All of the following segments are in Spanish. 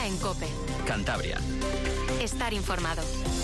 en COPE. Cantabria. Estar informado.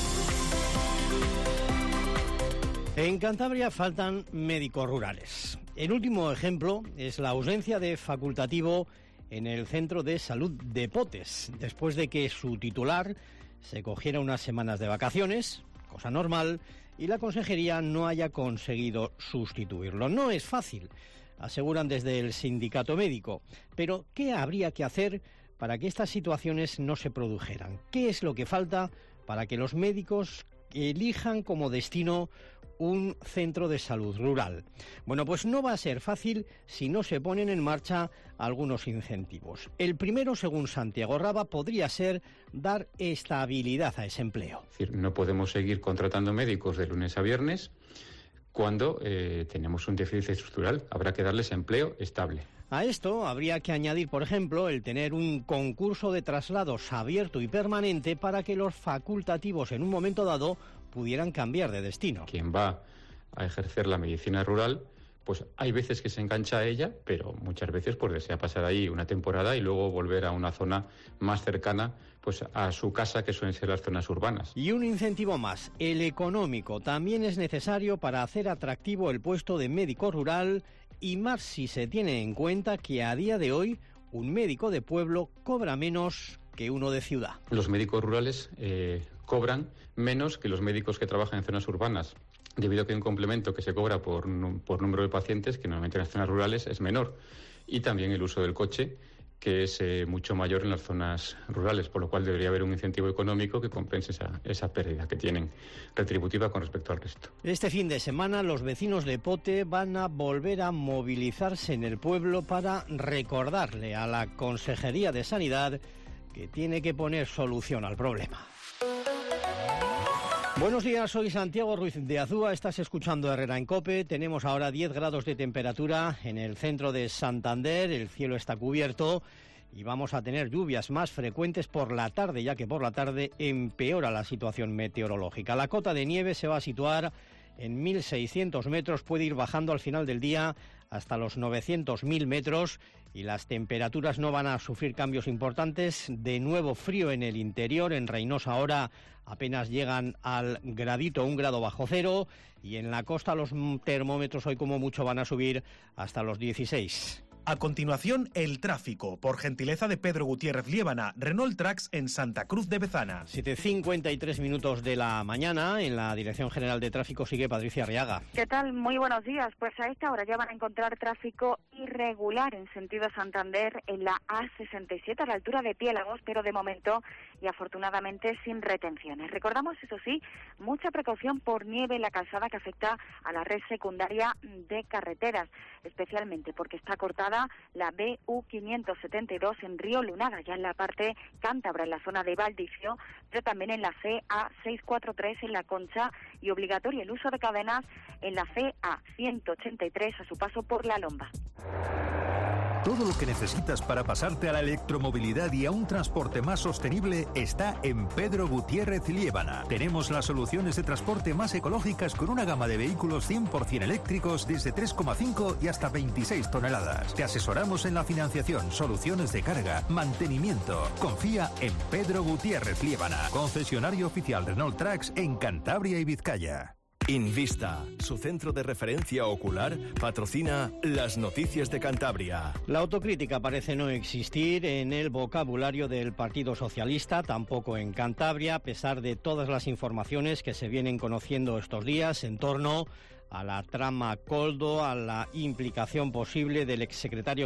En Cantabria faltan médicos rurales. El último ejemplo es la ausencia de facultativo en el Centro de Salud de Potes, después de que su titular se cogiera unas semanas de vacaciones, cosa normal, y la consejería no haya conseguido sustituirlo. No es fácil, aseguran desde el sindicato médico, pero ¿qué habría que hacer para que estas situaciones no se produjeran? ¿Qué es lo que falta para que los médicos elijan como destino un centro de salud rural? Bueno, pues no va a ser fácil si no se ponen en marcha algunos incentivos. El primero, según Santiago Raba, podría ser dar estabilidad a ese empleo. Es decir, no podemos seguir contratando médicos de lunes a viernes cuando tenemos un déficit estructural. Habrá que darles empleo estable. A esto habría que añadir, por ejemplo, el tener un concurso de traslados abierto y permanente para que los facultativos en un momento dado pudieran cambiar de destino. Quien va a ejercer la medicina rural, pues hay veces que se engancha a ella, pero muchas veces pues desea pasar ahí una temporada y luego volver a una zona más cercana pues a su casa, que suelen ser las zonas urbanas. Y un incentivo más, el económico, también es necesario para hacer atractivo el puesto de médico rural, y más si se tiene en cuenta que a día de hoy un médico de pueblo cobra menos que uno de ciudad. Los médicos rurales cobran menos que los médicos que trabajan en zonas urbanas, debido a que hay un complemento que se cobra por número de pacientes, que normalmente en las zonas rurales es menor, y también el uso del coche, que es mucho mayor en las zonas rurales, por lo cual debería haber un incentivo económico que compense esa pérdida que tienen retributiva con respecto al resto. Este fin de semana los vecinos de Pote van a volver a movilizarse en el pueblo para recordarle a la Consejería de Sanidad que tiene que poner solución al problema. Buenos días, soy Santiago Ruiz de Azúa, estás escuchando Herrera en COPE. Tenemos ahora 10 grados de temperatura en el centro de Santander, el cielo está cubierto y vamos a tener lluvias más frecuentes por la tarde, ya que por la tarde empeora la situación meteorológica. La cota de nieve se va a situar en 1.600 metros, puede ir bajando al final del día hasta los 900.000 metros y las temperaturas no van a sufrir cambios importantes. De nuevo frío en el interior, en Reinosa ahora apenas llegan al gradito, 1 grado bajo cero, y en la costa los termómetros hoy como mucho van a subir hasta los 16. A continuación, el tráfico, por gentileza de Pedro Gutiérrez Liébana, Renault Trax en Santa Cruz de Bezana. 7:53 minutos de la mañana, en la Dirección General de Tráfico sigue Patricia Arriaga. ¿Qué tal? Muy buenos días. Pues a esta hora ya van a encontrar tráfico irregular en sentido Santander en la A67 a la altura de Piélagos, pero de momento y afortunadamente sin retenciones. Recordamos, eso sí, mucha precaución por nieve en la calzada que afecta a la red secundaria de carreteras, especialmente porque está cortada la BU 572 en Río Lunada, ya en la parte cántabra, en la zona de Valdicio, pero también en la CA 643 en La Concha, y obligatorio el uso de cadenas en la CA 183 a su paso por La Lomba. Todo lo que necesitas para pasarte a la electromovilidad y a un transporte más sostenible está en Pedro Gutiérrez Liébana. Tenemos las soluciones de transporte más ecológicas con una gama de vehículos 100% eléctricos desde 3,5 y hasta 26 toneladas. Te asesoramos en la financiación, soluciones de carga, mantenimiento. Confía en Pedro Gutiérrez Liébana, concesionario oficial Renault Trax en Cantabria y Vizcaya. Invista, su centro de referencia ocular, patrocina las noticias de Cantabria. La autocrítica parece no existir en el vocabulario del Partido Socialista, tampoco en Cantabria, a pesar de todas las informaciones que se vienen conociendo estos días en torno a la trama Koldo, a la implicación posible del exsecretario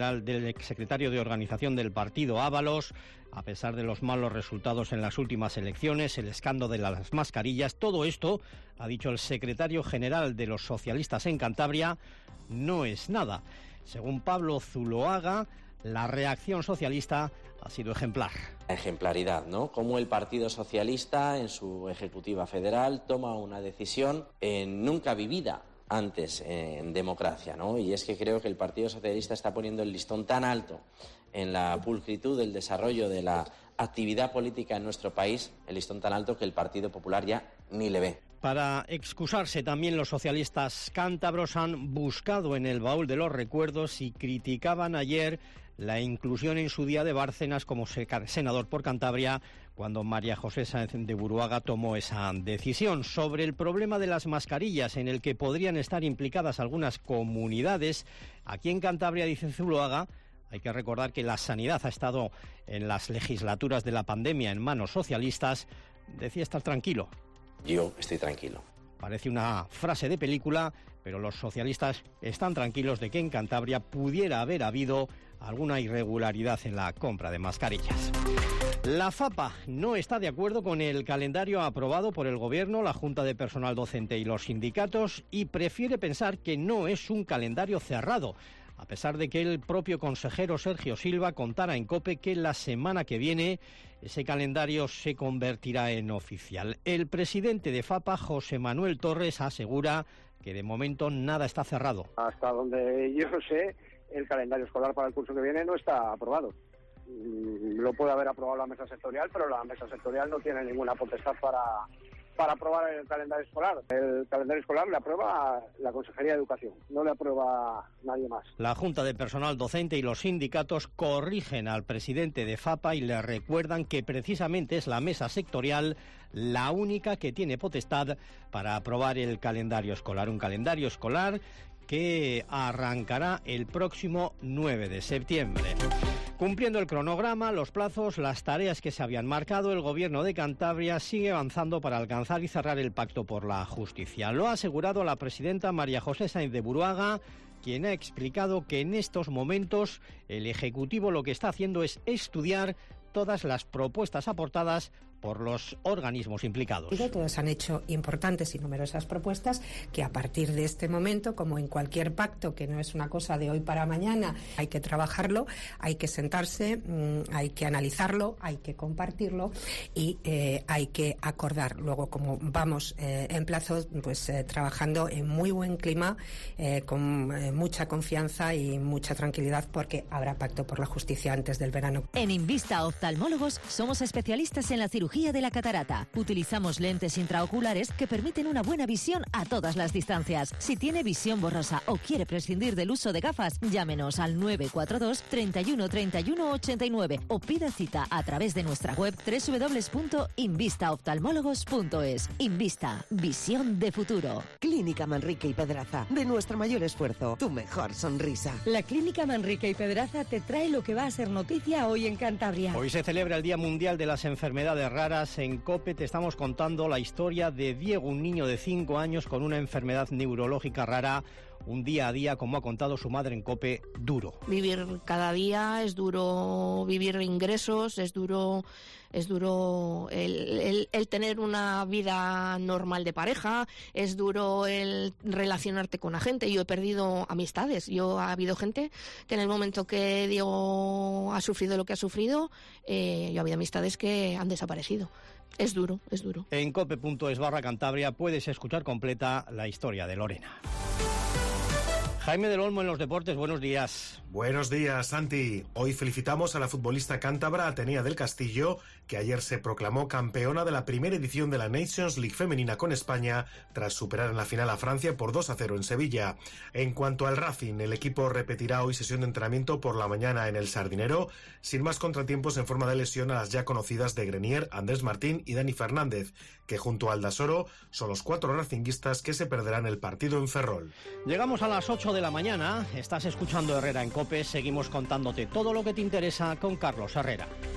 de organización del partido Ábalos, a pesar de los malos resultados en las últimas elecciones, el escándalo de las mascarillas. Todo esto, ha dicho el secretario general de los socialistas en Cantabria, no es nada. Según Pablo Zuloaga, la reacción socialista ha sido ejemplar. Ejemplaridad, ¿no? Cómo el Partido Socialista en su ejecutiva federal toma una decisión nunca vivida antes en democracia, ¿no? Y es que creo que el Partido Socialista está poniendo el listón tan alto en la pulcritud del desarrollo de la actividad política en nuestro país, el listón tan alto que el Partido Popular ya ni le ve. Para excusarse también los socialistas cántabros han buscado en el baúl de los recuerdos y criticaban ayer la inclusión en su día de Bárcenas como senador por Cantabria, cuando María José Sáenz de Buruaga tomó esa decisión. Sobre el problema de las mascarillas, en el que podrían estar implicadas algunas comunidades, aquí en Cantabria, dice Zuloaga, hay que recordar que la sanidad ha estado en las legislaturas de la pandemia en manos socialistas. Decía estar tranquilo. Yo estoy tranquilo. Parece una frase de película, pero los socialistas están tranquilos de que en Cantabria pudiera haber habido alguna irregularidad en la compra de mascarillas. La FAPA no está de acuerdo con el calendario aprobado por el Gobierno, la Junta de Personal Docente y los sindicatos, y prefiere pensar que no es un calendario cerrado, a pesar de que el propio consejero Sergio Silva contara en COPE que la semana que viene ese calendario se convertirá en oficial. El presidente de FAPA, José Manuel Torres, asegura que de momento nada está cerrado. Hasta donde yo sé, el calendario escolar para el curso que viene no está aprobado. Lo puede haber aprobado la mesa sectorial, pero la mesa sectorial no tiene ninguna potestad para aprobar el calendario escolar. El calendario escolar le aprueba la Consejería de Educación, no le aprueba nadie más. La Junta de Personal Docente y los sindicatos corrigen al presidente de FAPA y le recuerdan que precisamente es la mesa sectorial la única que tiene potestad para aprobar el calendario escolar. Un calendario escolar que arrancará el próximo 9 de septiembre. Cumpliendo el cronograma, los plazos, las tareas que se habían marcado, el Gobierno de Cantabria sigue avanzando para alcanzar y cerrar el pacto por la justicia. Lo ha asegurado la presidenta María José Sáenz de Buruaga, quien ha explicado que en estos momentos el Ejecutivo lo que está haciendo es estudiar todas las propuestas aportadas por los organismos implicados. Todos han hecho importantes y numerosas propuestas que a partir de este momento, como en cualquier pacto, que no es una cosa de hoy para mañana, hay que trabajarlo, hay que sentarse, hay que analizarlo, hay que compartirlo y hay que acordar. Luego, como vamos en plazo, pues trabajando en muy buen clima, con mucha confianza y mucha tranquilidad, porque habrá pacto por la justicia antes del verano. En Invista Oftalmólogos somos especialistas en la cirugía de la catarata. Utilizamos lentes intraoculares que permiten una buena visión a todas las distancias. Si tiene visión borrosa o quiere prescindir del uso de gafas, llámenos al 942 31 31 89 o pida cita a través de nuestra web www.invistaoftalmólogos.es. Invista, visión de futuro. Clínica Manrique y Pedraza. De nuestro mayor esfuerzo, tu mejor sonrisa. La Clínica Manrique y Pedraza te trae lo que va a ser noticia hoy en Cantabria. Hoy se celebra el Día Mundial de las Enfermedades Raras. En COPE te estamos contando la historia de Diego, un niño de 5 años con una enfermedad neurológica rara. Un día a día, como ha contado su madre en COPE, duro. Vivir cada día es duro, vivir ingresos es duro el tener una vida normal de pareja, es duro el relacionarte con la gente. Yo he perdido amistades. Ha habido gente que en el momento que Diego ha sufrido lo que ha sufrido, yo ha habido amistades que han desaparecido. Es duro, es duro. En cope.es/Cantabria puedes escuchar completa la historia de Lorena. Jaime del Olmo en los deportes, buenos días. Buenos días, Santi. Hoy felicitamos a la futbolista cántabra Atenea del Castillo, que ayer se proclamó campeona de la primera edición de la Nations League femenina con España, tras superar en la final a Francia por 2-0 en Sevilla. En cuanto al Racing, el equipo repetirá hoy sesión de entrenamiento por la mañana en el Sardinero, sin más contratiempos en forma de lesión a las ya conocidas de Grenier, Andrés Martín y Dani Fernández, que junto al Dasoro son los 4 racinguistas que se perderán el partido en Ferrol. Llegamos a las 8 de la mañana, estás escuchando Herrera en COPE, seguimos contándote todo lo que te interesa con Carlos Herrera.